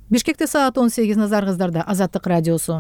Бишкекте саат 18, назарыңыздарда Азаттык радиосу.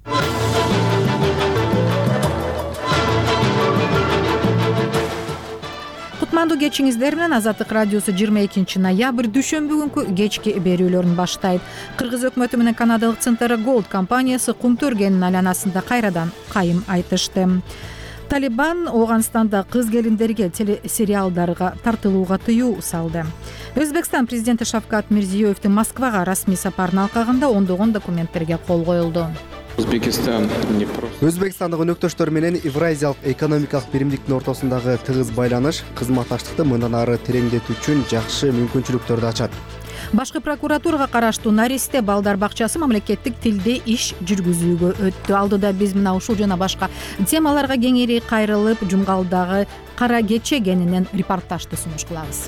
Кутмандуу кечиңиздер менен Азаттык радиосу 22 ноябрь дүйшөмбү күнкү кечки берүүлөрүн баштайт. Кыргыз өкмөтү менен канадалык Центра Голд компаниясы Кумтөргенин айланасында кайрадан кайым айтышты. Талибан Ооганстанда кыз келиндерге телесериалдарга тартылууга тыюу салды. Өзбекстан президенти Шавкат Мирзиёевдин Москвага расмий сапарын алкагында ондогон документтерге кол коюлду. Өзбекстандык өнөктөштөр менен Евразиялык экономикалык биримдиктин ортосундагы тыгыз байланыш кызматташтыкты мындан ары тереңдетүү үчүн жакшы мүмкүнчүлүктөрдү ачат. Башкы прокуратурага караштуу Наристе балдар бакчасы мамлекеттик тилде иш жүргүзүүгө өттү. Алдыда биз мына ушул жана башка темаларга кеңири кайрылып, Жумгалдагы кара кече кенинен репортажды сунуш кылабыз.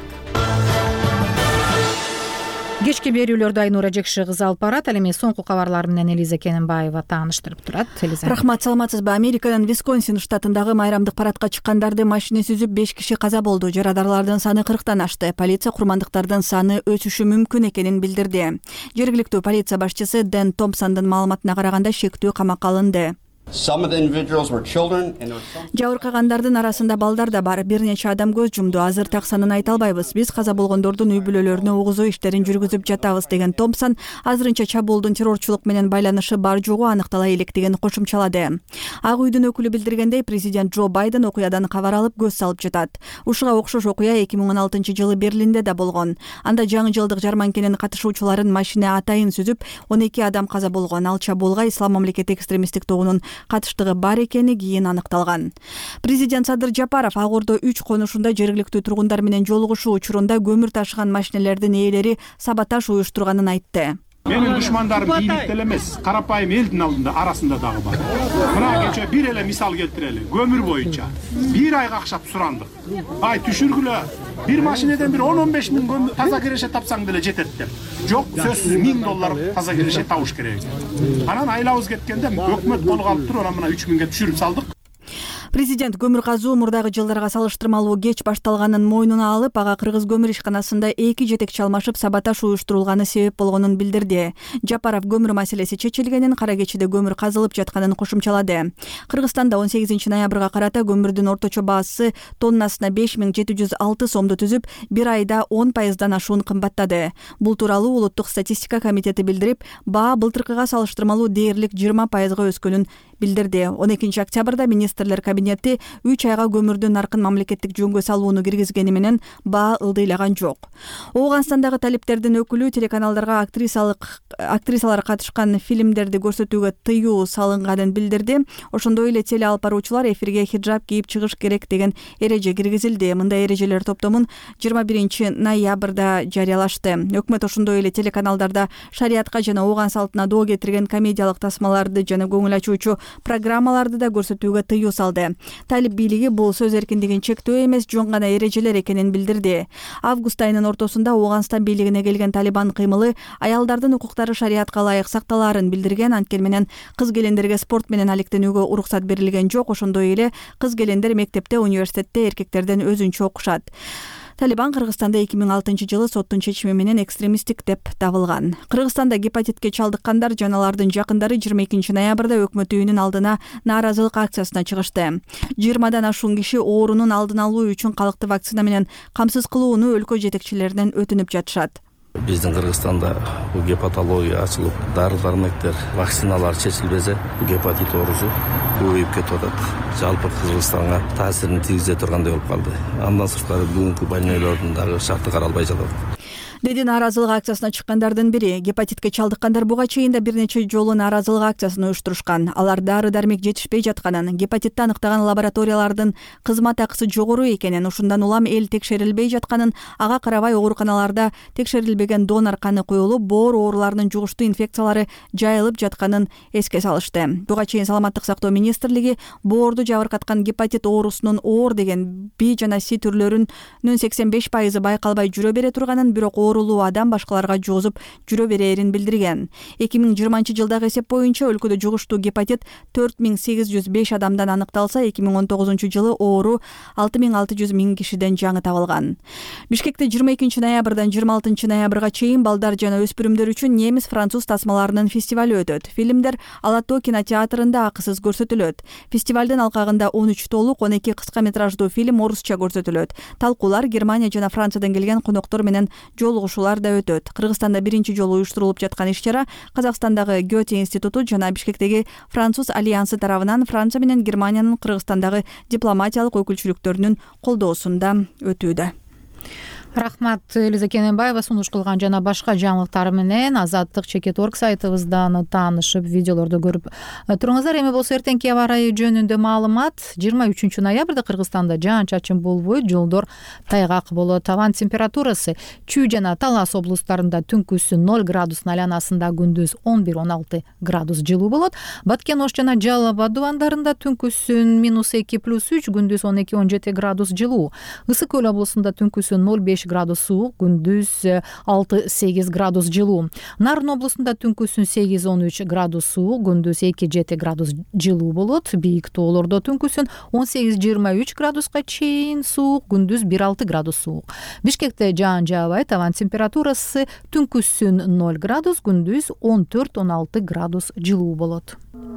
Кечки берүүлөрдү Айнура Жекши кызы алып барат. Ал эми соңку кабарлар менен Элиза Кененбаева тааныштырып турат. Рахмат, саламатсызбы? Американын Висконсин штатындагы майрамдык парадка чыккандарды машина сүзүп 5 киши каза болду. Жарадарлардын саны 40тан ашты. Полиция курмандыктардын саны өсүшү мүмкүн экенин билдирди. Жергиликтүү полиция башчысы Дэн Томпсондун маалыматына караганда шектүү камакка алынды. Жабыркагандардын арасында балдар да бар. Бир нече адам көз жумду. Азыр так санын айта албайбыз. Биз каза болгондордун үй бүлөлөрүнө угузуу иштерин жүргүзүп жатабыз, деген Томпсон азырынча чабуулдун террорчулук менен байланышы бар жогу аныктала электигин кошумчалады. Ак үйдүн өкүлү билдиргендей, президент Джо Байден окуядан кабар алып көз салып жатат. Ушуга окшош окуя 2016-жылы Берлинде да болгон. Анда жаңы жылдык жарманкенин катышуучуларын машина атайын сүзүп, 12 адам каза болгон. Ал чабуулга ислам мамлекети экстремисттик тобунун катыштыгы бар экени кийин аныкталган. Президент Садыр Жапаров ак ордо 3 конушунда жергиликтүү тургундар менен жолугушуу учурунда көмүр ташыган машинелердин ээлери саботаж уюштурганын айтты. Менин душмандарым бийликте эле эмес, карапайым элдин алдында арасында дагы бар. Мына кече бир эле мисал келтирели. Көмүр боюнча 1 айга акчап сурандык. Ай түшүргүлө. Бир машинеден бир 10-15 миң көмүр таза киреше тапсаң деле жетет деп. Жок, сөзсүз $1000 таза киреше табыш керек. Анан айлабыз кеткенде өкмөт колго алып туруп, анан 3 миңге түшүрүп салдык. Президент көмүр казуу мурдагы жылдарга салыштырмалуу кеч башталганын мойнуна алып, ага Кыргыз көмүр ишканасында 2 жетекчи алмашып саботаж уюштурулганы себеп болгонун билдирди. Жапаров көмүр маселеси чечилгенин, кара кечиде көмүр казылып жатканын кошумчалады. Кыргызстанда 18 ноябрга карата көмүрдүн орточо баасы тоннасына 5706 сомду түзүп, бир айда 10%дан ашуун кымбаттады. Бул тууралуу Улуттук статистика комитети билдирип, баа былтыркыга салыштырмалуу дээрлик 20%га өскөнүн билдирди. 12 октябрда министрлер кабинети 3 айга көмүрдүн наркын мамлекеттик жөнгө салууну киргизгени менен баа ылдыйлаган жок. Ооганстандагы талиптердин өкүлү телеканалдарга актрисалар катышкан фильмдерди көрсөтүүгө тыюу салынганын билдирди. Ошондой эле теле алып баруучулар эфирге хиджаб кийип чыгыш керек деген эреже киргизилди. Мындай эрежелер топтомун 21 ноябрда жарыялашты. Өкмөт ошондой эле телеканалдарда шариатка жана ооган салтына доо кетирген комедиялык тасмаларды жана көңүл ачуучу программаларды да көрсөтүүгө тыюу салды. Талип бийлиги бул сөз эркиндигин чектөө эмес, жөн гана эрежелер экенин билдирди. Август айынын ортосунда Ооганстан бийлигине келген Талибан кыймылы аялдардын укуктары шариатка ылайык сакталаарын билдирген. Анткени менен кыз келиндерге спорт менен алектенүүгө уруксат берилген жок. Ошондой эле кыз келиндер мектепте, университетте эркектерден өзүнчө окушат. Талибан Кыргызстанда 2006-жылы соттун чечими менен экстремисттик деп табылган. Кыргызстанда гепатитке чалдыккандар жана алардын жакындары 22 ноябрда өкмөт үйүнүн алдына нааразылык акциясына чыгышты. 20дан ашуун киши оорунун алдын алуу үчүн калкты вакцина менен камсыз кылууну өлкө жетекчилеринен өтүнүп жатышат. Биздин Кыргызстанда гепатология ачылып, дары-дармектер, вакциналар чечилбесе, гепатит оорусу көбөйүп кетип атат. Жалпы Кыргызстанга таасирин тийгизе тургандай болуп калды. Андан сырткары бүгүнкү больнойлордун дагы шарты каралбай жатат. Деди нааразылык акциясына чыккандардын бири. Гепатитке чалдыккандар буга чейин да бир нече жолу нааразылык акциясын уюштурушкан. Алар дары-дармек жетишпей жатканын, гепатитти аныктаган лабораториялардын кызмат акысы жогору экенин, ушундан улам эл текшерилбей жатканын, ага карабай ооруканаларда текшерилбеген донор каны куюлуп, боор ооруларынын жугуштуу инфекциялары жайылып жатканын эске салышты. Буга чейин Саламаттык сактоо министрлиги боорду жабыркаткан гепатит оорусунун оор деген B жана C түрлөрүнүн 85% байкалбай жүрө бере турганын, бирок оорулуу адам башкаларга жоозуп жүрө берээрин билдирген. 2020 жылдагы эсеп боюнча өлкөдө жугуштуу гепатит 4805 адамдан аныкталса, 2019 жылы оору 6600 миң кишиден жаңы табылган. Бишкекте 22 ноябрдан 26 ноябрга чейин балдар жана өспүрүмдөр үчүн немис-француз тасмаларынын фестивалю өтөт. Фильмдер Алатоо кинотеатрында акысыз көрсөтүлөт. Фестивалдын алкагында 13 толук, 12 кыска метраждуу фильм орусча көрсөтүлөт. Талкуулар Германия жана Франциядан келген коноктор менен жолугушуулар да өтөт. Кыргызстанда биринчи жолу уюштурулуп жаткан иш-чара Казакстандагы Гёте институту жана Бишкектеги Француз альянсы тарабынан Франция менен Германиянын Кыргызстандагы дипломатиялык өкүлчүлүктөрүнүн колдоосунда өтүүдө. Рахмат, Элиза Кененбаева сунуш кылган жана башка жаңылыктар менен Азаттык Чекет.орг сайтыбыздан таанышып, видеолорду көрүп туруңуздар. Эми болсо эртеңки аба ырайы жөнүндө маалымат. 23 ноябрда Кыргызстанда жаан-чачын болбойт, жолдор тайгак болот. Абан температурасы Чүй жана Талас облустарында түнкүсүн 0 градус айланасында, күндүз 11-16 градус жылуу болот. Баткен Ош жана Жалал Абад дубандарында түнкүсүн -2+3, күндүз 12-17 градус жылуу. Ысык Көл облусунда түнкүсүн 0,5 градус суук, күндүз 6-8 градус жылуу. Нарын облусунда түнкүсүн 8-13 градус суук, күндүз 2-7 градус жылуу болот. Бийик тоолордо түнкүсүн 18-23 градуска чейин суук, күндүз 1-6 градус суук. Бишкекте жаан жаабайт, абан температурасы түнкүсүн 0 градус, күндүз 14-16 градус жылуу болот.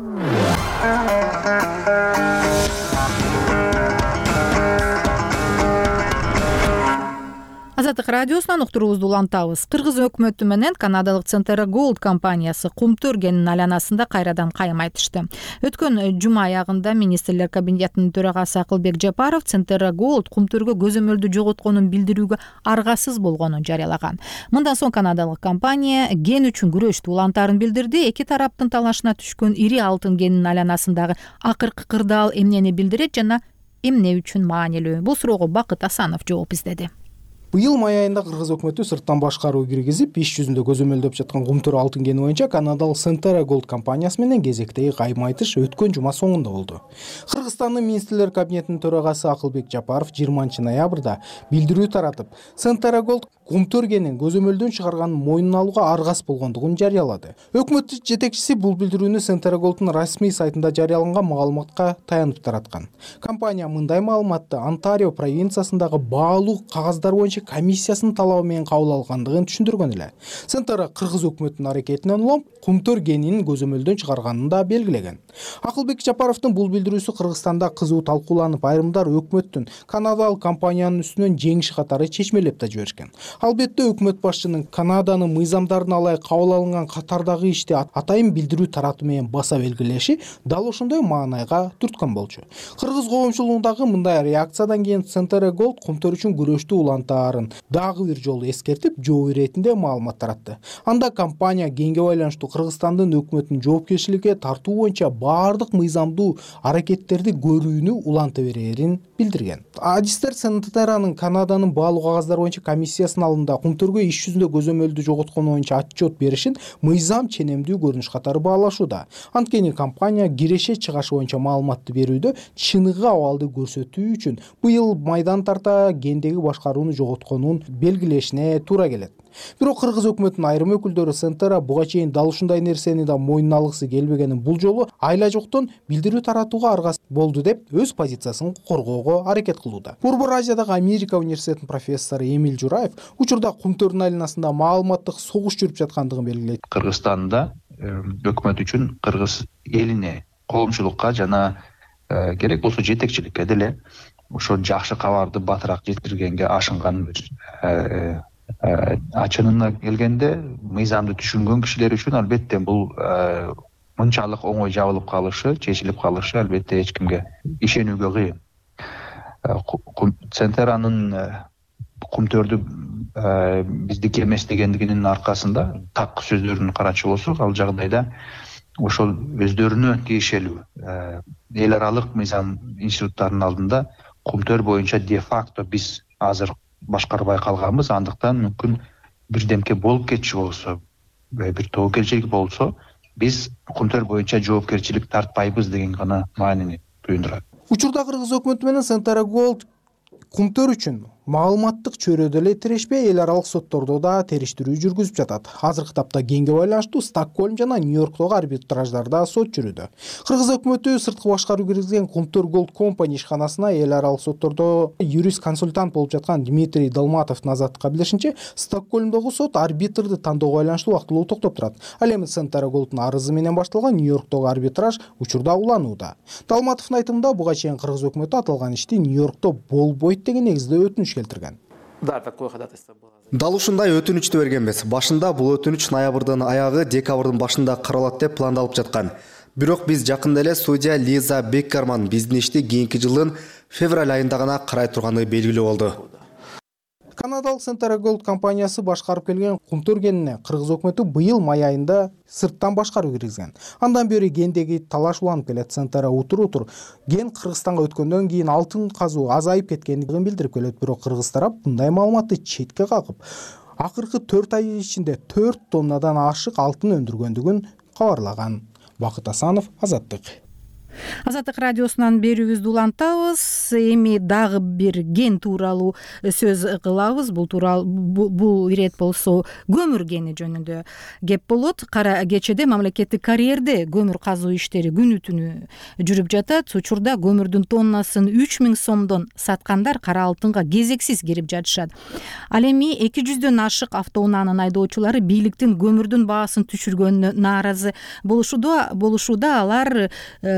Азаттык радиосунан уктуруубузду улантабыз. Кыргыз өкмөтү менен канадалык Centera Gold компаниясы Кумтөр кенинин айланасында кайрадан кайым айтышты. Өткөн жума аягында министрлер кабинетинин төрагасы Акылбек Жапаров Centera Gold Кумтөргө көзөмөлдү жоготконун билдирүүгө аргасыз болгонун жарыялаган. Мындан соң канадалык компания ген үчүн күрөштү улантаарын билдирди. Эки тараптын талашына түшкөн ири алтын кенинин айланасындагы акыркы кырдаал эмнени билдирет жана эмне үчүн маанилүү? Бул суроого Бакыт Асанов жооп издеди. Быйыл май айында Кыргыз өкмөтү сырттан башкаруу киргизип, иш жүзүндө көзөмөлдөп жаткан Кумтөр алтын кени боюнча канадалык Centera Gold компаниясы менен кезектеги кайым айтыш өткөн жума соңунда болду. Кыргызстандын министрлер кабинетинин төрагасы Акылбек Жапаров 20 ноябрда билдирүү таратып, Centera Gold Кумтөр кенин көзөмөлдөн чыгарганын мойнуна алууга аргасыз болгондугун жарыялады. Өкмөт жетекчиси бул билдирүүнү Centera Gold'ун расмий сайтында жарыяланган маалыматка таянып тараткан. Компания мындай маалыматты Онтарио провинциясындагы баалуу кагаздар боюнча комиссиясынын талабы менен кабыл алгандыгын түшүндүргөн эле. Centera Кыргыз өкмөтүнүн аракетинен улам Кумтөр кенин көзөмөлдөн чыгарганын да белгилеген. Акылбек Жапаровдун бул билдирүүсү Кыргызстанда кызуу талкууланып, айрымдар өкмөттүн канадалык компаниянын үстүнөн жеңиш катары чечмелеп да жиберишкен. Албетте өкмөт башчынын Канаданын мыйзамдарына ылайык кабыл алынган катардагы ишти атайын билдирүү таратуу менен баса белгилеши дал ошондой маанайга түрткөн болчу. Кыргыз коомчулугундагы мындай реакциядан кийин Centera Gold Кумтөр үчүн күрөштү улантаарын дагы бир жолу эскертип, жооп иретинде маалымат таратты. Анда компания кенге байланыштуу Кыргызстандын өкмөтүнүн жоопкерчиликке тартуу боюнча баардык мыйзамдуу аракеттерди көрүүнү уланта берерин билдирген. Адистер Centera'нын Канаданын баалуу кагаздар боюнча комиссиясынын алдында Кумтөргө иш жүзүндө көзөмөлдү жоготкону боюнча отчет беришин мыйзам ченемдүү көрүнүш катары баалашууда. Анткени компания киреше чыгашы боюнча маалыматты берүүдө чыныгы абалды көрсөтүү үчүн быйыл майдан тарта кендеги башкарууну жоготконун белгилешине туура келет. Бирок Кыргыз өкмөтүнүн айрым өкүлдөрү Centera буга чейин дал ушундай нерсени да мойнуна алгысы келбегенин, бул жолу айла жоктон билдирүү таратууга аргасыз болду деп өз позициясын коргоого аракет кылууда. Борбор Азиядагы Америка университетинин профессору Эмиль Жураев учурда Кумтөрдүн айланасында маалыматтык согуш жүрүп жаткандыгын белгилейт. Кыргызстанда өкмөт үчүн кыргыз элине, коомчулукка жана керек болсо жетекчиликке деле ошо жакшы кабарды батыраак жеткиргенге ашынган бир ачынына келгенде мыйзамды түшүнгөн кишилер үчүн албетте бул мынчалык оңой жабылып калышы, чечилип калышы албетте эч кимге ишенүүгө кыйын. Centera'нын Кумтөрдү биздики эмес дегендигинин аркасында так сөздөрүн карачу болсок, ал жагдайда ошол өздөрүнө тиешелүү эл аралык мыйзам институттарынын алдында Кумтөр боюнча де факто биз азыр башкарбай калганбыз, андыктан мүмкүн бирдемке болуп кетчү болсо, бир тобокелчилик болсо, биз Кумтөр боюнча жоопкерчилик тартпайбыз деген гана маанини туюндурат. Учурда Кыргыз өкмөтү менен Centera Gold Кумтөр үчүн маалыматтык чөйрөдө эле тирешпей эл аралык соттордо да териштирүү жүргүзүп жатат. Азыркы тапта кеңге байланыштуу Стокгольм жана Нью-Йорктогу арбитраждарда сот жүрүүдө. Кыргыз өкмөтү сырткы башкаруу киргизген Кумтөр Голд Компани ишканасына эл аралык соттордо юрист консультант болуп жаткан Дмитрий Долматовдун азаттыкка билдиришинче, Стокгольмдогу сот арбитрди тандоого байланыштуу вактылуу токтоп турат. Ал эми Центара Голддун арызы менен башталган Нью-Йорктогу арбитраж учурда уланууда. Долматовдун айтымында буга чейин Кыргыз өкмөтү аталган ишти Нью-Йоркто болбойт деген негизде өтүнүч келтирген. Дал ушундай өтүнүчтү бергенбиз. Башында бул өтүнүч ноябрдын аягы, декабрдын башында каралат деп пландалып жаткан. Бирок биз жакында эле судья Лиза Беккерман биздин ишти кийинки жылдын февраль айында гана карай турганы белгилүү болду. Канадалык Центара Голд компаниясы башкарып келген Кумтөр кенине Кыргыз өкмөтү быйыл май айында сырттан башкаруу киргизген. Андан бери кендеги талаш уланып келет. Центара утур кен Кыргызстанга өткөндөн кийин алтын казуу азайып кеткендигин билдирип келет. Бирок кыргыз тарап мындай маалыматты четке какып, акыркы 4 ай ичинде 4 тоннадан ашык алтын өндүргөндүгүн кабарлаган. Бакыт Асанов, Азаттык. Азаттык радиосунан берүүбүздү улантабыз. Эми дагы бир ген тууралуу сөз кылабыз. Бул ирет болсо көмүр кени жөнүндө кеп болот. Кара кечеде мамлекеттик карьерде көмүр казуу иштери күнү түнү жүрүп жатат. Учурда көмүрдүн тоннасын 3000 сомдон саткандар кара алтынга кезексиз кирип жатышат. Ал эми 200дөн ашык автоунаанын айдоочулары бийликтин көмүрдүн баасын түшүргөнүнө нааразы болушууда. Алар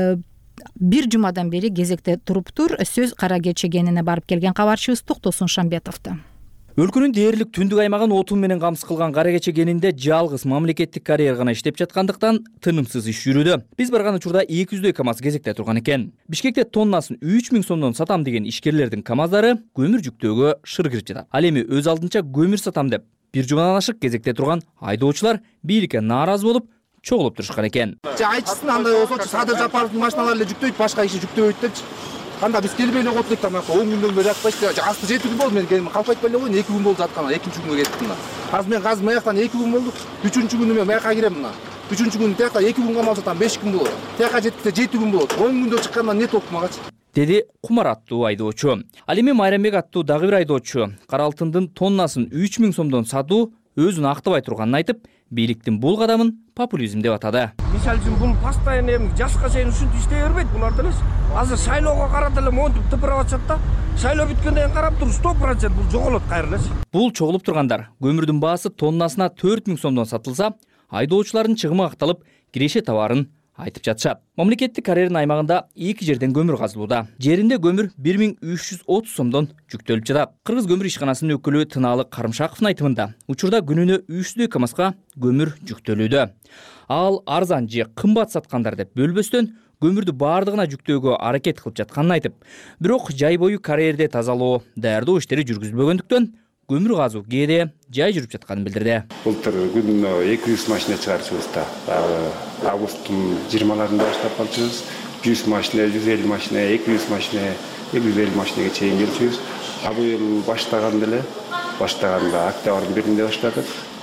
бир жумадан бери кезекте туруптур. Сөз кара кече кенине барып келген кабарчыбыз Токтосун Шамбетовдо. Өлкөнүн дээрлик түндүк аймагын отун менен камсыз кылган кара кече кенинде жалгыз мамлекеттик карьер гана иштеп жаткандыктан тынымсыз иш жүрүүдө. Биз барган учурда 200дөй КАМАЗ кезекте турган экен. Бишкекте тоннасын 3000 сомдон сатам деген ишкерлердин КАМАЗдары көмүр жүктөөгө шыр кирип жатат. Ал эми өз алдынча көмүр сатам деп бир жумадан ашык кезекте турган айдоочулар бийликке нааразы болуп чогулуп турушкан экен. Айтчысын андай болсочу, Садыр Жапаровдун машиналары эле жүктөйт, башка иши жүктөбөйт депчи. Кандай биз келбей эле коттук да, 10 күндөн бери жатпайчы. Асты 7 күн болду, мен келип калп айтпай эле коюн, 2 күн болду жаткан, 2-нчи күнгө кеттик мына. Азыр мен казыр маяктан 2 күн болду, 3-үчү күнү мен маяка кирем мына. 3-үчү күнү тиякта 2 күн камалып жатам, 5 күн болот. Тияка жеткенде 7 күн болот. 10 күндө чыккандан не топ магачы. Деди Кумар аттуу айдоочу. Ал эми Майрамбек аттуу дагы бир айдоочу кара алтындын тоннасын 3000 сомдон сатуу өзүн актабай турганын айтып, бийликтин бул кадамын популизм деп атады. Мисалы үчүн бул постоянно эми жашка чейин ушинтип иштей бербейт булар деле. Азыр шайлоого карата эле монтип тыпырап атышат да. Шайлоо бүткөндөн кийин карап туруп 100% бул жоголот кайра эле. Бул чогулуп тургандар көмүрдүн баасы тоннасына 4000 сомдон сатылса, айдоочулардын чыгымы акталып, киреше табарын айтып жатышат. Мамлекеттик карьердин аймагында 2 жерден көмүр казылууда. Жеринде көмүр 1330 сомдон жүктөлүп жатат. Кыргыз көмүр ишканасынын өкүлү Тынаалы Карымшаковдун айтымында, учурда күнүнө 300дөй КАМАЗга көмүр жүктөлүүдө. Ал арзан же кымбат саткандар деп бөлбөстөн көмүрдү баардыгына жүктөөгө аракет кылып жатканын айтып, бирок жай бою карьерде тазалоо, даярдоо иштери жүргүзүлбөгөндүктөн көмүр казуу кээде жай жүрүп жатканын билдирди. Былтыр күнүнө 200 машина чыгарчыбыз да. Августтун 20-ларында баштап калчубуз. 100 машина, 150 машина, 200 машина, 250 машинеге чейин келчүбүз. Быйыл баштаганда октябрдын 1-inde баштадык.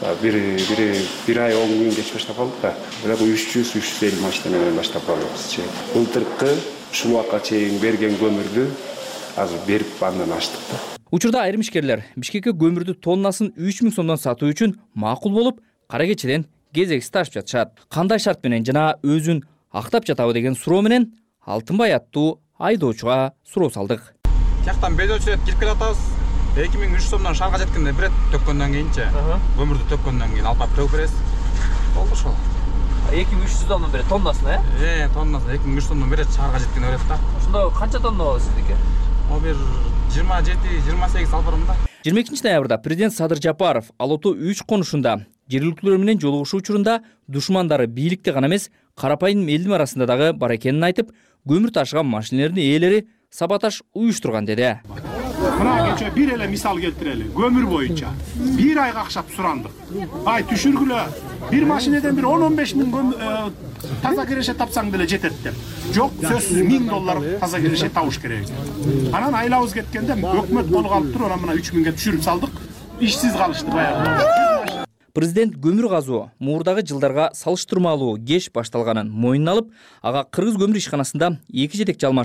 Bir ay 10 gün geç баштап калдык да. Бирок 300-350 машина менен баштап калдык. Былтыркы ушул убакка чейин берген көмүрдү азыр берип андан аштык да. Учурда айрым ишкерлер Бишкекке көмүрдү тоннасын 3000 сомдон сатуу үчүн макул болуп, кара кечеден кезексиз ташып жатышат. Кандай шарт менен жана өзүн актап жатабы деген суроо менен Алтынбай аттуу айдоочуга суроо салдык. Жактан бедочулет кирип келатабыз. 2300 сомдон шаарга жеткенде бирет төккөндөн кийинчи, көмүрдү төккөндөн кийин алып төгүп бересиз. Болду ошол. 2300 сомдон берет тоннасына, тоннасына 2300 сомдон берет, шаарга жеткенде берет да. Ошондо канча тонна болот сиздики? О бир 27-28 албырымда. 22-ноябрда президент Садыр Жапаров Алото 3 конушунда жергиликтүүлөр менен жолугушуу учурунда душмандары бийликте гана эмес, карапайым элдин арасында дагы бар экенин айтып, көмүр ташыган машинелердин ээлери саботаж уюштурган деди. Мына кече бир эле мисал келтирели. Көмүр боюнча бир айга акчап сурандык. Ай түшүргүлө бир машинеден бир 10-15 миң таза киреше тапсаң деле жетет деп. Жок, сөзсүз $1000 таза киреше табыш керек. Анан айлабыз кеткенде өкмөт болуп калып туруп, анан мына 3000ге түшүрүп салдык. Ишсиз калышты баягы. Президент көмүр казуу муурдагы жылдарга салыштырмалуу кеч башталганын мойнуна алып, ага Кыргыз көмүр ишканасында 2 жетекчи алмашып,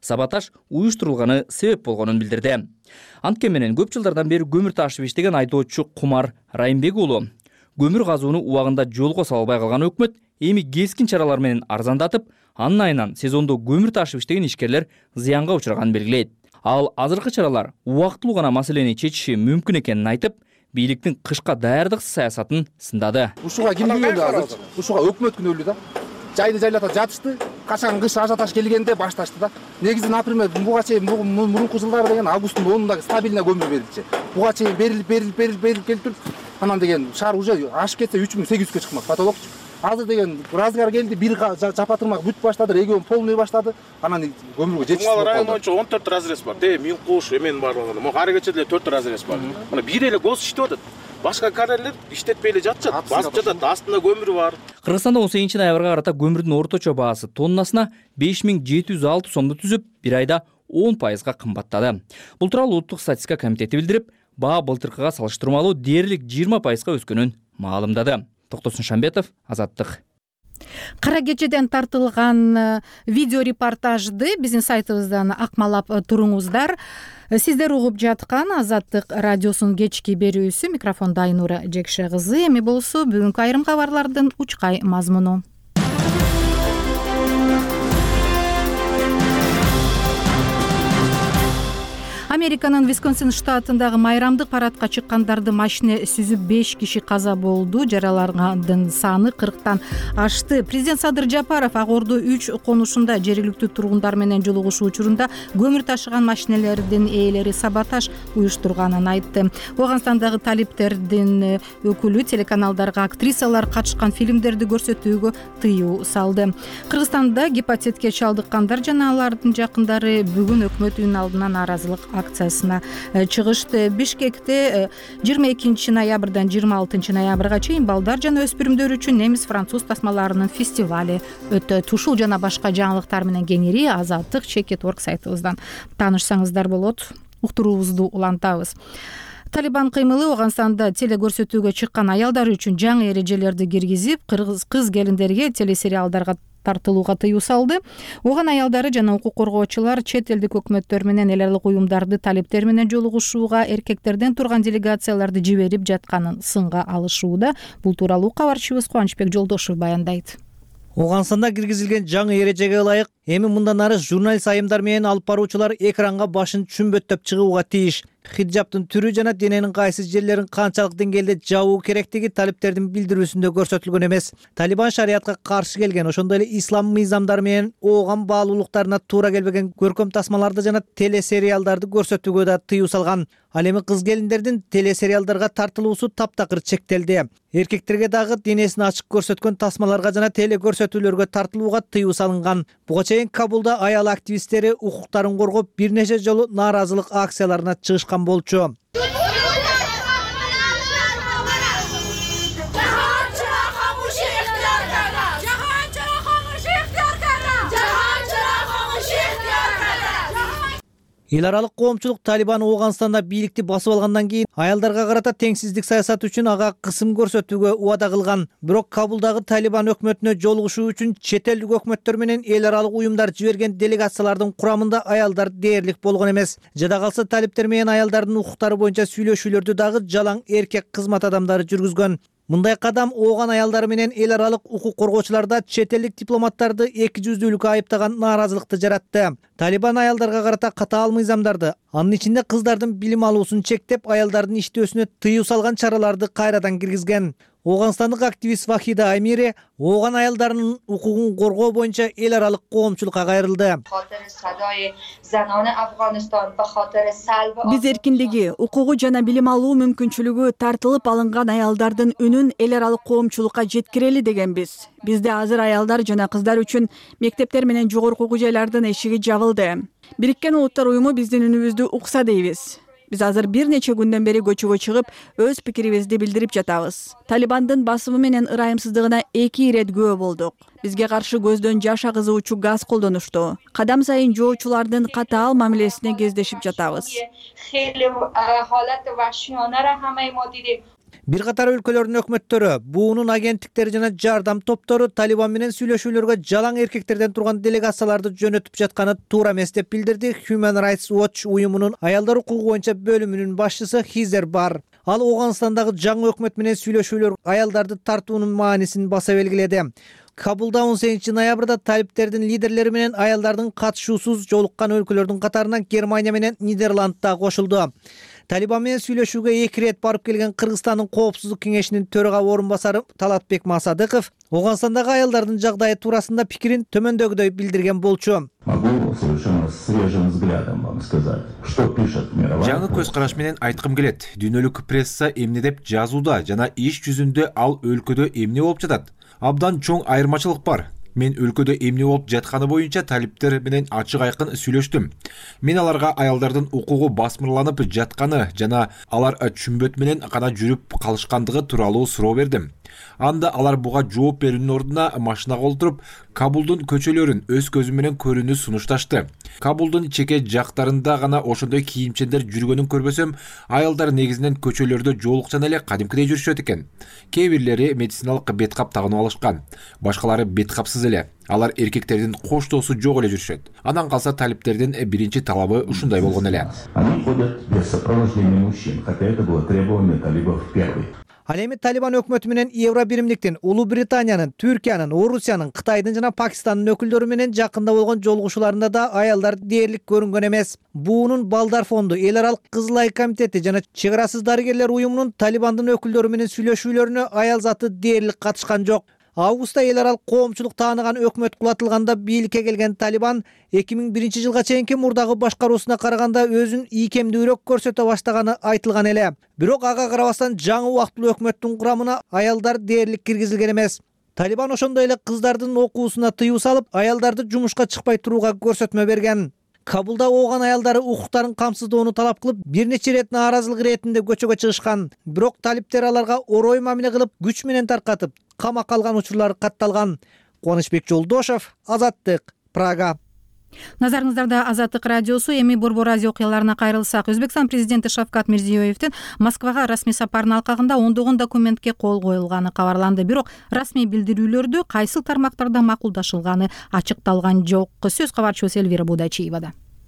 саботаж уюштурулганы себеп болгонун билдирди. Анткени менен көп жылдардан бери көмүр ташып иштеген айдоочу Кумар Райымбек уулу көмүр казууну убагында жолго сала албай калган өкмөт эми кескин чаралар менен арзандатып, анын айынан сезондо көмүр ташып иштеген ишкерлер зыянга учраганын белгилейт. Ал азыркы чаралар убактылуу гана маселени чечиши мүмкүн экенин айтып, бийликтин кышка даярдык саясатын сындады. Ушуга ким күнөөлүү азыр? Ушуга өкмөт күнөөлүү да. Жайды жайлата жатышты, качан кыш ажаташ келгенде башташты да. Негизи, например, буга чейин мурунку жылдары деген августтун 10-унда стабильно көмүр берилчи. Буга чейин берилип келип, анан деген шаар уже ашып кетсе 3800-ке чыкмак потолок. Азыр деген разгар келди, бир жапа турмак бүтүп баштады, регион полный баштады. Анан көмүргө жетишти. Чумал район боюнча 14 разрез бар. Мин куш, эмен барлыгы. Могу ары кече деле 4 разрез бар. Мына бир эле гос иштеп атат. Башка карьерлер иштетпей эле жатышат. Басып жатат, астында көмүр бар. Кыргызстанда 18-ноябрга карата көмүрдүн орточо баасы тоннасына 5706 сомду түзүп, бир айда 10% кымбаттады. Бул тууралуу Улуттук статистика комитети билдирип, баа былтыркыга салыштырмалуу дээрлик 20% өскөнүн маалымдады. Токтосун Шамбетов, Азаттык. Кара кечеден тартылган видеорепортажды биздин сайтыбыздан акмалап туруңуздар. Сиздер угуп жаткан Азаттык радиосунун кечки берүүсү, микрофондо Айнура Жекше кызы. Эми болсо бүгүнкү айрым кабарлардын учкай мазмуну. Американын Висконсин штатындагы майрамдык парадка чыккандарды машина сүзүп 5 киши каза болду. Жаралангандын саны 40-тан ашты. Президент Садыр Жапаров Ак Ордо 3 конушунда жергиликтүү тургундар менен жолугушуу учурунда көмүр ташыган машинелердин ээлери саботаж уюштурганын айтты. Оганстандагы талиптердин өкүлү телеканалдарга актрисалар катышкан фильмдерди көрсөтүүгө тыюу салды. Кыргызстанда гепатитке чалдыккандар жана алардын жакындары бүгүн өкмөт үйүнүн алдынан нааразылык акциясына чыгышты. Бишкекте 22 ноябрдан 26 ноябрга чейин балдар жана өспүрүмдөр үчүн немис-француз тасмаларынын фестивали өтөт. Ушул жана башка жаңылыктар менен кеңири Азаттык Чекет.org сайтыбыздан таанышсаңыздар болот. Уктуруубузду улантабыз. Талибан кыймылы Оганстанда телекөрсөтүүгө чыккан аялдар үчүн жаңы эрежелерди киргизип, кыз келиндерге телесериалдарга тартылууга тыюу салды. Оган аялдары жана укук коргоочулар чет элдик өкмөттөр менен эл аралык уюмдарды талиптер менен жолугушууга эркектерден турган делегацияларды жиберип жатканын сынга алышууда. Бул тууралуу кабарчыбыз Кубанычбек Жолдошев баяндайт. Оганстанда киргизилген жаңы эрежеге ылайык, эми мындан ары журналист айымдар менен алып баруучулар экранга башын чүмбөттөп чыгууга тийиш. Хиджаптын түрү жана дененин кайсы жерлерин канчалык деңгээлде жабуу керектиги талиптердин билдирүүсүндө көрсөтүлгөн эмес. Талибан шариятка каршы келген, ошондой эле ислам мыйзамдары менен ооган баалуулуктарына туура келбеген көркөм тасмаларды жана телесериалдарды көрсөтүүгө да тыюу салган. Ал эми кыз келиндердин телесериалдарга тартылуусу таптакыр чектелди. Эркектерге дагы денесин ачык көрсөткөн тасмаларга жана телекөрсөтүүлөргө тартылууга тыюу салынган. Буга чейин Кабулда аял активисттери укуктарын коргоп бир нече жолу нааразылык акцияларына чыгышкан болчу. Эл аралык коомчулук Талибан Оганстанда бийликти басып алгандан кийин аялдарга карата теңсиздик саясат үчүн ага кысым көрсөтүүгө убада кылган. Бирок Кабулдагы Талибан өкмөтүнө жолугушуу үчүн чет элдик өкмөттөр менен эл аралык уюмдар жиберген делегациялардын курамында аялдар дээрлик болгон эмес. Жада калса талиптер менен аялдардын укуктары боюнча сүйлөшүүлөрдү дагы жалаң эркек кызмат адамдары жүргүзгөн. Мындай кадам ооган аялдар менен эл аралык укук коргоочуларда чет элдик дипломаттарды эки жүздүүлүккө айыптаган нааразылыкты жаратты. Талибан аялдарга карата катаал мыйзамдарды, анын ичинде кыздардын билим алуусун чектеп, аялдардын иштөөсүнө тыюу салган чараларды кайрадан киргизген. Оганстандык активист Вахида Амире ооган аялдарынын укугун коргоо боюнча эл аралык коомчулукка кайрылды. Биз эркиндиги, укугу жана билим алуу мүмкүнчүлүгү тартылып алынган аялдардын үнүн эл аралык коомчулукка жеткирели дегенбиз. Бизде азыр аялдар жана кыздар үчүн мектептер менен жогорку окуу жайлардын эшиги жабылды. Бириккен Улуттар уюму биздин үнүбүздү укса дейбиз. Биз азыр бир нече күндөн бери көчөгө чыгып, өз пикирибизди билдирип жатабыз. Талибандын басымы менен ырайымсыздыгына 2 ирет күбө болдук. Бизге каршы көздөн жаш агызуучу газ колдонушту. Кадам сайын жоочулардын катаал мамилесине кездешип жатабыз. Бир катар өлкөлөрдүн өкмөттөрү, буунун агенттиктери жана жардам топтору Талибан менен сүйлөшүүлөргө жалаң эркектерден турган делегацияларды жөнөтүп жатканы туура эмес деп билдирди Human Rights Watch уюмунун аялдар укугу боюнча бөлүмүнүн башчысы Хизер Бар. Ал Оганстандагы жаңы өкмөт менен сүйлөшүүлөр аялдарды тартуунун маанисин баса белгиледи. Кабулда 18 ноябрда талиптердин лидерлери менен аялдардын катышуусуз жолуккан өлкөлөрдүн катарынан Германия менен Нидерланд да кошулду. Талибан менен сүйлөшүүгө 2 рет барып келген Кыргызстандын коопсуздук кеңешинин төрага орун басары Талатбек Масадыков Оганстандагы аялдардын жагдайы туурасында пикирин төмөндөгүдөй билдирген болчу. Могу совершенно свежим взглядом вам сказать, что пишет мировая. Жаңы көз караш менен айткым келет. Дүйнөлүк пресса эмне деп жазууда жана иш жүзүндө ал өлкөдө эмне болуп жатат? Абдан чоң айырмачылык бар. Мен өлкөдө эмне болуп жатканы боюнча талиптер менен ачык айкын сүйлөштүм. Мен аларга аялдардын укугу басмырланып жатканы жана алар чүмбөт менен гана жүрүп калышкандыгы тууралуу суроо бердим. Анда алар буга жооп берүүнүн ордуна машинага олтуруп Кабулдун көчөлөрүн өз көзү менен көрүүнү сунушташты. Кабулдун чеке жактарында гана ошондой кийимчендер жүргөнүн көрбөсөм, аялдар негизинен көчөлөрдө жоолукчан эле кадимкидей жүрүшөт экен. Кээ бирлери медициналык беткап тагынып алышкан, башкалары беткапсыз эле. Алар эркектердин коштоосу жок эле жүрүшөт. Андан калса талиптердин биринчи талабы ушундай болгон эле. Они ходят без сопровождения мужчин, хотя это было требование талибов первый. Ал эми Талибан өкмөтү менен Евро биримдиктин, Улуу Британиянын, Түркиянын, Орусиянын, Кытайдын жана Пакистандын өкүлдөрү менен жакында болгон жолугушууларында да аялдар дээрлик көрүнгөн эмес. Буунун Балдар фонду, Эл аралык Кызыл Ай комитети жана Чек арасыз дарыгерлер уюмунун Талибандын өкүлдөрү менен сүйлөшүүлөрүнө аял заты дээрлик катышкан жок. Августта эл аралык коомчулук тааныган өкмөт кулатылганда бийликке келген Талибан 2001 жылга чейинки мурдагы башкаруусуна караганда өзүн ийкемдүүрөөк көрсөтө баштаганы айтылган эле. Бирок ага карабастан жаңы убактылуу өкмөттүн курамына аялдар дээрлик киргизилген эмес. Талибан ошондой эле кыздардын окуусуна тыюу салып, аялдарды жумушка чыкпай турууга көрсөтмө берген. Кабулда ооган аялдары укуктарын камсыздоону талап кылып, бир нече ирет нааразылык иретинде көчөгө чыгышкан. Бирок талиптер аларга орой мамиле кылып, күч менен таркатып, камакка алган учурлар катталган. Кубанычбек Жолдошев, Азаттык, Прага. Назарыңыздарда Азаттык радиосу. Эми Борбор Азия окуяларына кайрылсак, Өзбекстан президенти Шавкат Мирзиёевдин Москвага расмий сапарынын алкагында ондогон документке кол коюлганы кабарланды. Бирок расмий билдирүүлөрдө кайсы тармактарда макулдашылганы ачыкталган жок. Сөз кабарчыбыз Эльвира Будачиевада.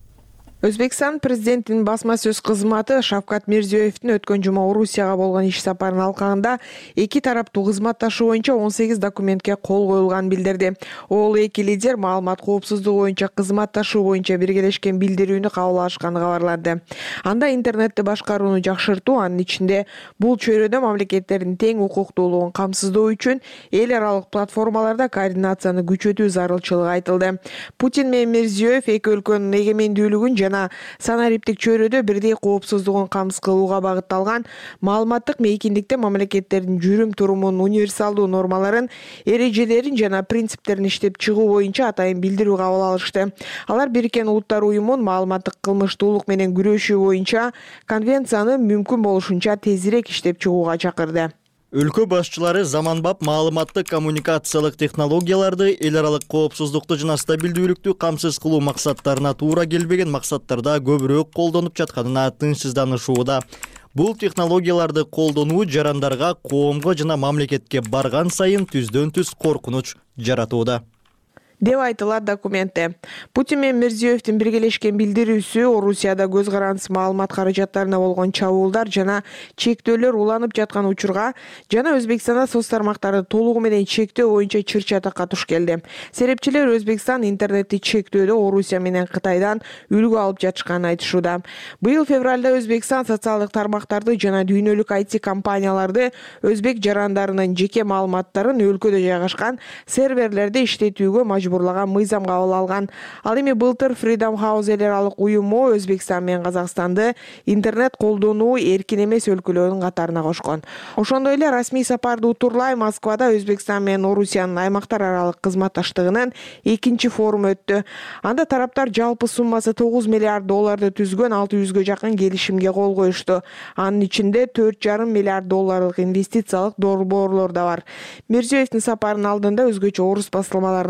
Өзбекстан президентинин басма сөз кызматы Шавкат Мирзиёевдин өткөн жума Орусияга болгон иш сапарынын алкагында эки тараптуу кызматташуу боюнча 18 документке кол коюлганын билдирди. Ол эки лидер маалымат коопсуздугу боюнча кызматташуу боюнча биргелешкен билдирүүнү кабыл алышканы кабарланды. Анда интернетти башкарууну жакшыртуу, анын ичинде бул чөйрөдө мамлекеттердин тең укуктуулугун камсыздоо үчүн эл аралык платформаларда координацияны күчөтүү зарылчылыгы айтылды. Путин менен Мирзиёев эки өлкөнүн эгемендүүлүгүн жана санариптик чөйрөдө бирдей коопсуздугун камсыз кылууга багытталган маалыматтык мейкиндикте мамлекеттердин жүрүм турумунун универсалдуу нормаларын, эрежелерин жана принциптерин иштеп чыгуу боюнча атайын билдирүү кабыл алышты. Алар Бириккен Улуттар уюмунун маалыматтык кылмыштуулук менен күрөшүү боюнча конвенцияны мүмкүн болушунча тезирээк иштеп чыгууга чакырды. Өлкө башчылары заманбап маалыматтык коммуникациялык технологияларды, эл аралык коопсуздукту жана стабилдүүлүктү камсыз кылуу максаттарына туура келбеген максаттарда көбүрөөк колдонуп жатканына тынчсызданышууда. Бул технологияларды колдонуу жарандарга, коомго жана мамлекетке барган сайын түздөн түз коркунуч жаратууда деп айтылат документте. Путин менен Мирзиёевдин биргелешкен билдирүүсү Орусияда көз карандысыз маалымат каражаттарына болгон чабуулдар жана чектөөлөр уланып жаткан учурга жана Өзбекстанда соц тармактарды толугу менен чектөө боюнча чыр чатакка туш келди. Серепчилер Өзбекстан интернетти чектөөдө Орусия менен Кытайдан үлгү алып жатышканын айтышууда. Быйыл февралда Өзбекстан социалдык тармактарды жана дүйнөлүк IT компанияларды өзбек жарандарынын жеке маалыматтарын өлкөдө жайгашкан серверлерде иштетүүгө мажбурлаган мыйзам кабыл алган. Ал эми былтыр Freedom House эл аралык уюму Өзбекстан менен Казакстанды интернет колдонуу эркин эмес өлкөлөрдүн катарына кошкон. Ошондой эле расмий сапарды утурлай Москвада Өзбекстан менен Орусиянын аймактар аралык кызматташтыгынын экинчи форуму өттү. Анда тараптар жалпы суммасы $9 миллиард түзгөн 600гө жакын келишимге кол коюшту. Анын ичинде $4,5 миллиард инвестициялык долбоорлор да бар. Мирзиёевдин сапарынын алдында өзгөчө орус басылмаларында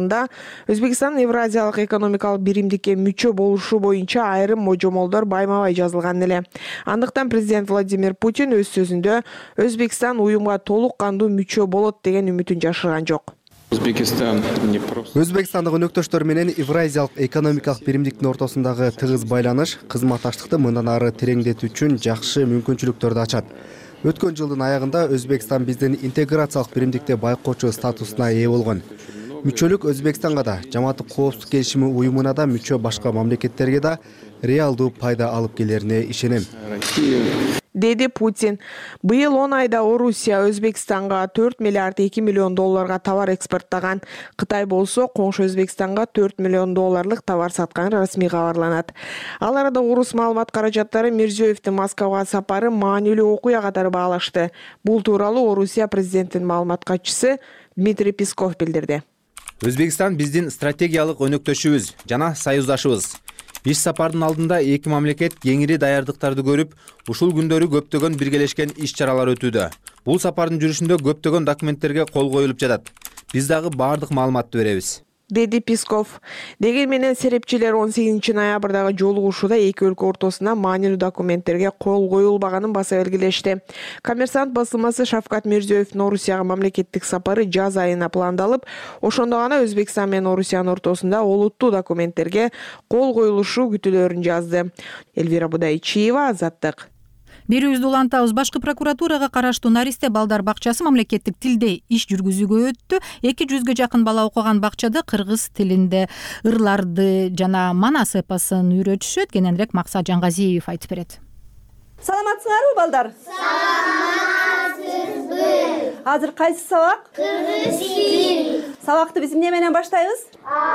Өзбекстан Евразиялык экономикалык биримдикке мүчө болушу боюнча айрым можомолдор байма-бай жазылган эле. Андыктан президент Владимир Путин өз сөзүндө Өзбекстан уюмга толук кандуу мүчө болот деген үмүтүн жашырган жок. Өзбекстандык өнөктөштөр менен Евразиялык экономикалык биримдиктин ортосундагы тыгыз байланыш кызматташтыкты мындан ары тереңдетүү үчүн жакшы мүмкүнчүлүктөрдү ачат. Өткөн жылдын аягында Өзбекстан биздин интеграциялык биримдикте байкоочу статусуна ээ болгон. Мүчөлүк Өзбекстанга да, Жамааттык коопсуздук келишими уюмуна да мүчө башка мамлекеттерге да реалдуу пайда алып келерине ишенем, деди Путин. Быйыл 10 айда Орусия Өзбекстанга 4 миллиард 2 миллион долларга товар экспорттаган. Кытай болсо коңшу Өзбекстанга 4 миллион долларлык товар саткан расмий кабарланат. Ал арада орус маалымат каражаттары Мирзиёевдин Москвага сапары маанилүү окуя катары баалашты. Бул тууралуу Орусия президентинин маалымат катчысы Дмитрий Песков билдирди. Өзбекстан биздин стратегиялык өнөктөшүбүз жана союздашыбыз. Иш сапардын алдында эки мамлекет кеңири даярдыктарды көрүп, ушул күндөрү көптөгөн биргелешкен иш-чаралар өтүүдө. Бул сапардын жүрүшүндө көптөгөн документтерге кол коюлуп жатат. Биз дагы баардык маалыматты беребиз, деди Песков. Деген менен серепчилер 18 ноябрдагы жолугушууда эки өлкө ортосуна маанилүү документтерге кол коюлбаганын баса белгилешти. Коммерсант басылмасы Шавкат Мирзиёевдин Орусияга мамлекеттик сапары жаз айына пландалып, ошондо гана Өзбекстан менен Орусиянын ортосунда олуттуу документтерге кол коюлушу күтүлөрүн жазды. Эльвира Будайчиева, Азаттык. Берүүбүздү улантабыз. Башкы прокуратурага караштуу Наристе балдар бакчасы мамлекеттик тилде иш жүргүзүүгө өттү. 200-гө жакын бала окуган бакчада кыргыз тилинде ырларды жана манас эпосун үйрөтүшөт. Кененирээк Максат Жангазиев айтып берет. Саламатсыңарбы, балдар? Саламатсызбы. Азыр кайсы сабак? Кыргыз тил. Сабакты биз эмне менен баштайбыз?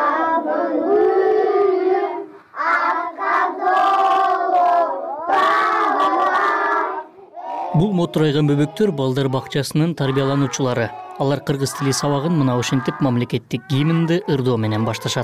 Бул мотурайган бөбөктөр балдар бакчасынын тарбиялануучулары. Алар кыргыз тили сабагын мына ушинтип мамлекеттик гимнди ырдоо менен башташат.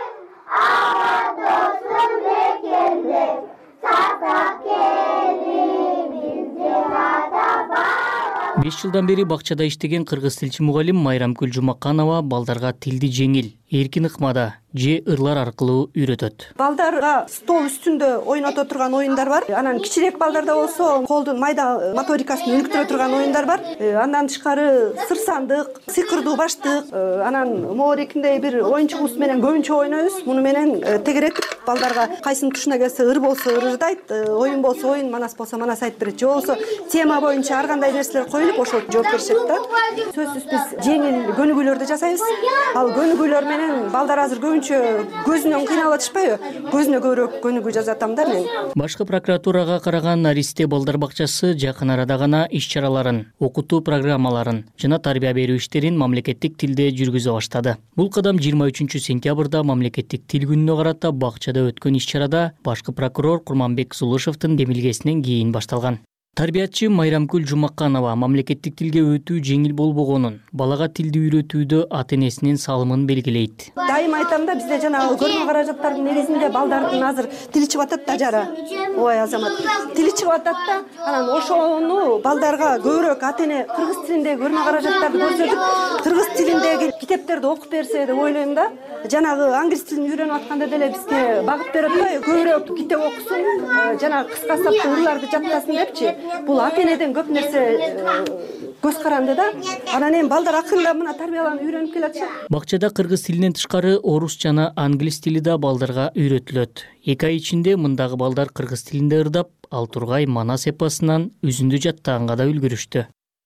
5 жылдан бери бакчада иштеген кыргыз тилчи мугалим Майрамкүл Жумаканова балдарга тилди жеңил, эркин ыкмада же ырлар аркылуу үйрөтөт. Балдарга стол үстүндө ойното турган оюндар бар. Анан кичирээк балдарда болсо колдун майда моторикасын өнүктүрө турган оюндар бар. Андан тышкары сыр сандык, сыйкырдуу баштык, анан моорекиндей бир оюнчугубуз менен көбүнчө ойнойбуз. Муну менен тегеретип балдарга кайсынын тушуна келсе ыр болсо ырдайт, оюн болсо оюн, манас болсо манас айтып берет. Же болсо тема боюнча ар кандай нерселер коюлуп ошол жооп беришет да. Сөзсүз биз жеңил көнүгүүлөрдү жасайбыз. Ал көнүгүүлөр менен балдар азыр көзүнөн кыйналып атышпайбы? Көзүнө көбүрөөк көнүгүү жазатам да мен. Башкы прокуратурага караган Наристе балдар бакчасы жакын арада гана иш-чараларын, окутуу программаларын жана тарбия берүү иштерин мамлекеттик тилде жүргүзө баштады. Бул кадам 23 сентябрда мамлекеттик тил күнүнө карата бакчада өткөн иш-чарада башкы прокурор Курманбек Зулушевдин демилгесинен кийин башталган. Тарбиячы Майрамкүл Жумаканова мамлекеттик тилге өтүү жеңил болбогонун, балага тилди үйрөтүүдө ата-энесинин салымын белгилейт. Дайыма айтам да, бизде жанагы көрмө каражаттардын негизинде балдардын азыр тили чыгып атат да жара. Ой азамат, тили чыгып атат да, анан ошону балдарга көбүрөөк ата-эне кыргыз тилиндеги көрмө каражаттарды көрсөтүп, кыргыз тилиндеги китептерди окуп берсе деп ойлойм да. Жанагы англис тилин үйрөнүп атканда деле бизге багыт берип атпайбы? Көбүрөөк китеп окусун, жанагы кыска сапты ырларды жаттасын депчи. Бул ата-энеден көп нерсе көз каранды да. Анан эми балдар акырында мына тарбияланып үйрөнүп келатышат. Бакчада кыргыз тилинен тышкары орус жана англис тили да балдарга үйрөтүлөт. 2 ай ичинде мындагы балдар кыргыз тилинде ырдап, ал тургай манас эпосунан үзүндү жаттаганга да үлгүрүштү.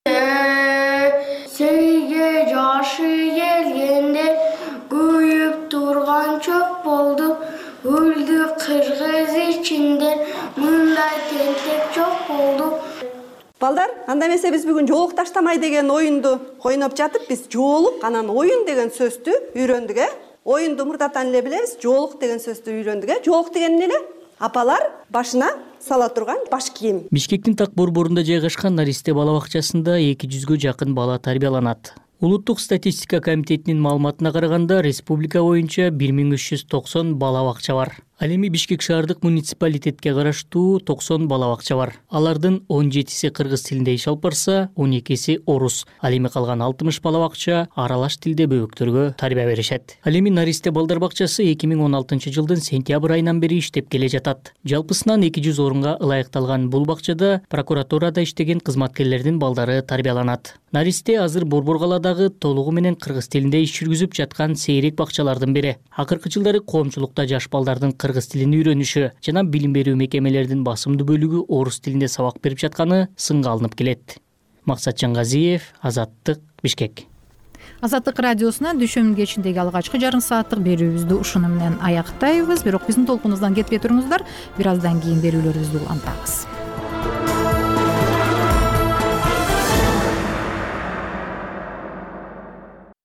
Сенге жашы келгенде күйүп турган чөп болду. Өлдү кыргыз ичинде мындай тентек жок болду. Балдар, анда эмесе биз бүгүн жоолук таштамай деген оюнду ойноп жатып, биз жоолук анан оюн деген сөздү үйрөндүк, Оюнду мурдатан эле билебиз, жоолук деген сөздү үйрөндүк, Жоолук деген эле апалар башына сала турган баш кийим. Бишкектин так борборунда жайгашкан Наристе бала бакчасында 200гө жакын бала тарбияланат. Улуттук статистика комитетинин маалыматына караганда республика боюнча 1390 бала бакча бар. Ал эми Бишкек шаардык муниципалитетке караштуу 90 бала бакча бар. Алардын 17си кыргыз тилинде иш алып барса, 12си орус. Ал эми калган 60 бала бакча аралаш тилде бөбөктөргө тарбия беришет. Ал эми Наристе балдар бакчасы 2016 жылдын сентябрь айынан бери иштеп келе жатат. Жалпысынан 200 орунга ылайыкталган бул бакчада прокуратурада иштеген кызматкерлердин балдары тарбияланат. Наристе азыр Борбор калаадагы толугу менен кыргыз тилинде иш жүргүзүп жаткан сейрек бакчалардын бири. Акыркы жылдары коомчулукта жаш балдардын кыргыз тилин үйрөнүшү жана билим берүү мекемелеринин басымдуу бөлүгү орус тилинде сабак берип жатканы сынга алынып келет. Максат Жангазиев, Азаттык, Бишкек. Азаттык радиосунан дүйшөмбү кечиндеги алгачкы жарым сааттык берүүбүздү ушуну менен аяктайбыз. Бирок биздин толкунубуздан кетпей туруңуздар. Бир аздан кийин берүүлөрүбүздү улантабыз.